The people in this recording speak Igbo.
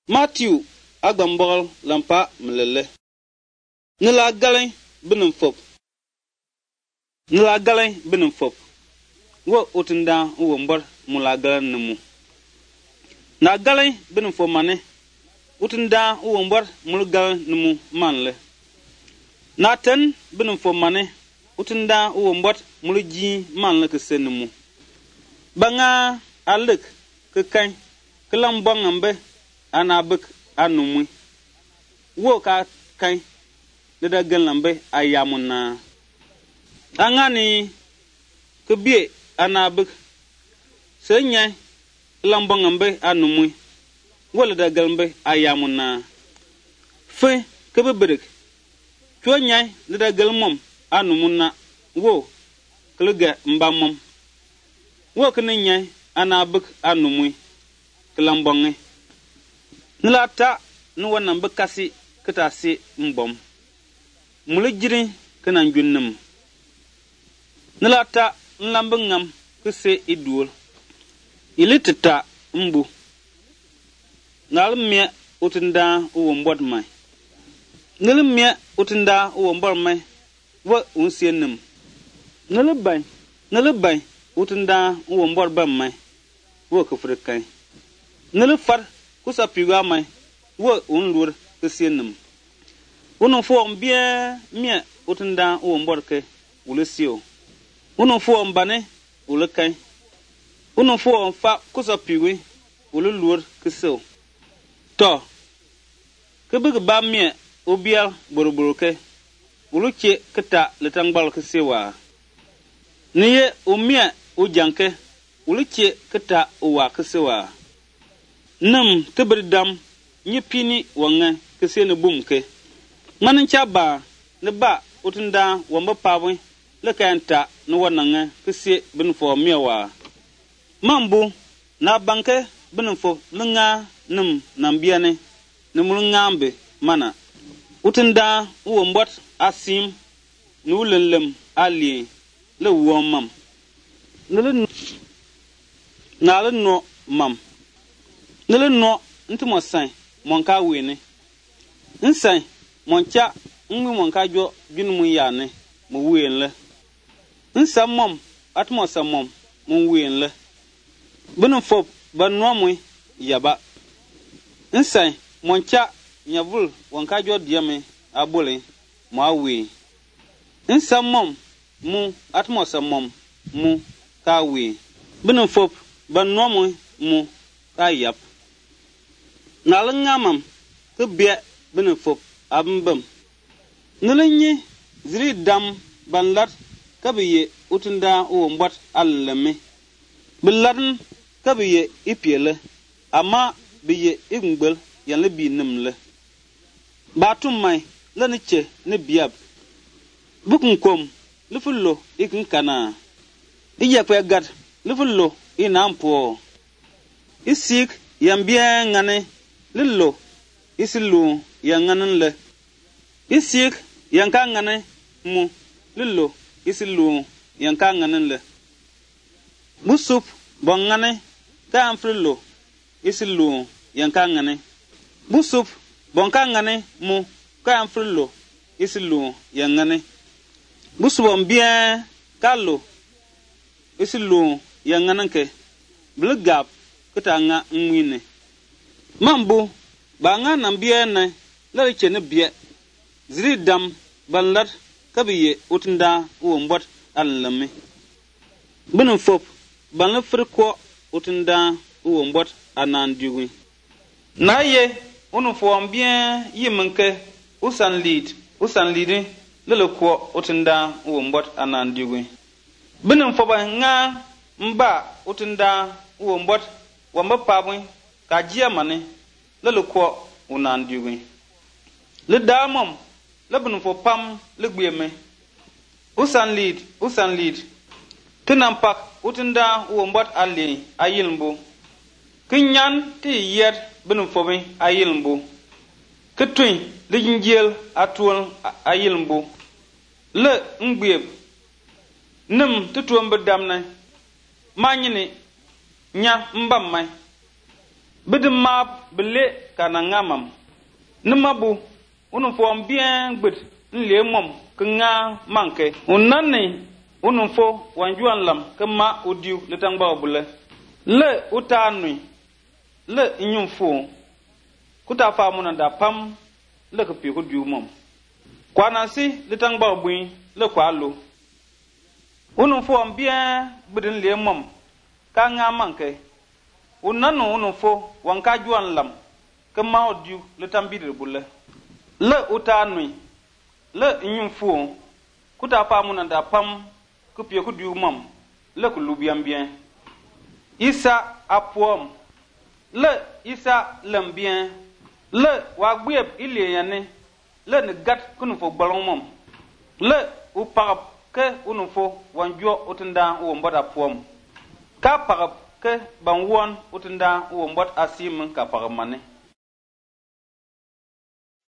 Matthew agbambol lampa mlele. Nila galin binin fop. Nila galin binin fop. Wo utinda uwo mbar mula galin nimu. Na galin binin fop mane. Utinda uwo mbar mula galin nimu manle. Na ten binin fop mane. Utinda uwo mbar mula ji manle kese nimu. Banga alik kekany kelambang ambe anabek anumui. Wo ka kany dada gelambe ayamuna. Angani kebie anabek senya kelambang ambe anumui. Wo dada gelambe ayamuna. Fe kebeberik. Chua nyai dada gelmom anumuna. Wo kelega mbamom. Wo kene nyai anabek anumui kelambonge. Nilata nuwana bekasi ketasi mbom. Mulejiri kena njunnem. Nilata nlambengam kese iduol. Ilitita mbu. Nalmia utinda uwo mbod mai. Nilmia utinda uwo mbod mai. Wa unsienem. Nilibay utinda uwo mbod bam mai. Wa kufrikai. Nilifar kusa piwa mai. Wa unlur kesienem. Uno fo mbie mie utinda uwo mbod ke ulesio. Uno fo mbane ulekai. Uno fo mfa kusa piwi ululur kesio. To. Kebege ba mie ubial boroboro ke. Uluche keta letangbal kesewa. Niye umie ujanke. Uluche keta uwa kesewa. Nam teberdam nyepini wange kese ne bumke. Manin chaba ne ba utinda wamba pawe lekanta ne wanange kese binfo miawa. Mambu na banke binfo lenga nim nambiane ne mulngambe mana. Utinda uwo mbot asim ne ulelem ali le womam. Nale no mam. Nele no nti mo san monka wene. Nsan moncha nwi monka jo dwunu yane mo wenle. Nsan mom atmo san mom mo wenle. Benu fop banwamwe yaba. Nsan moncha nyavul wonka jo diame abole mo awe. Nsan mom mu atmo san mom mu ka we. Benu fop banwamwe mu ka yap. Nalangamam ke bia benefop abmbam. Nalanyi zri dam banlat kabiye utinda uwo mbot allame. Biladn kabiye ipiele ama biye igngbel yanle bi nimle. Batum mai laniche ne biab. Bukunkom lifullo ikinkana. Iyakwe gad lifullo inampo. Isik yambia ngane lillo isilu yanganan le. Isik yanka ngane mu lillo isilu yanka nganan le. Busup bongane ka amfrillo isilu yanka ngane. Busup bonka ngane mu ka amfrillo isilu yangane. Busubon bien kallo isilu yanganan ke blugap kutanga mwine. Mambu banga nambie na la chene bie zri dam banlat kabiye utinda uwo mbot allame. Benu fop banle friko utinda uwo mbot anan diwi. Na ye unu fo bien yimenke usan lead lele ko utinda uwo mbot anan diwi. Benu fo ba nga mba utinda uwo mbot wamba pabwe ka jia mane le ko unan diwi. Le damom le benu fo pam le gbieme. Usan lead tinampak utinda uwo mbot ali ayilmbo. Kinyan ti yer benu fo be ayilmbo. Ketwin le jinjel atwon ayilmbo. Le ngbeb nim tutuombe damna manyini nya mbam mai Bidim map bele kana ngamam. Namabu unum fo bien gbed nle mom nga manke. Unanne unum fo wanjuan lam kama udiu letangba bule. Le utanui le inyum fo kuta fa munanda pam le ke pi ko diu mom. Kwanasi letangba buin le kwalo. Unum fo bien gbedin le mom ka nga manke. Unanu unum fo wanka juan lam kama udiu letambidir bule. Le utanui le inyum fo kuta fa munanda pam ke pi ko diu mom le ko lubiam bien. Isa apuom le isa lambien le wagbieb iliyane le ne gat kunu fo balong mom le upagap ke unu fo wanjo utenda wo mbot apuom ka pagap ke ban won utenda wo mbot asim ka pagamane